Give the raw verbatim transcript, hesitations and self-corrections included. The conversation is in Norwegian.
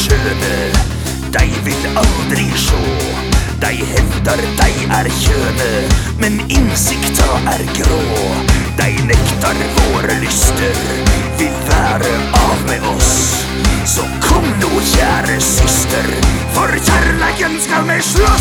skjøne, de vil aldri sjå. De hevder de er kjøne, men innsikta er grå. De nektar våre lyster, vil være av med oss. Så kom nå, kjære syster, for kjærleiken skal vi slå!